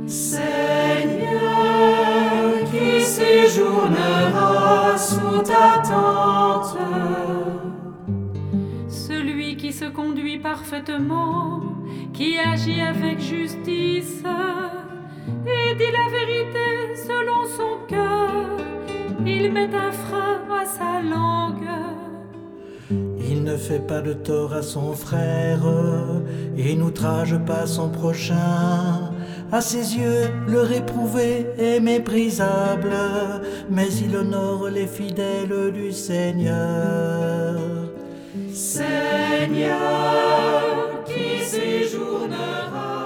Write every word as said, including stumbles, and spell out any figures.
Seigneur, qui séjournera sous ta tente? Celui qui se conduit parfaitement, qui agit avec justice et dit la vérité selon son cœur, il met un frein à sa langue. Il ne fait pas de tort à son frère et n'outrage pas son prochain. À ses yeux, le réprouvé est méprisable, mais il honore les fidèles du Seigneur. Seigneur, qui séjournera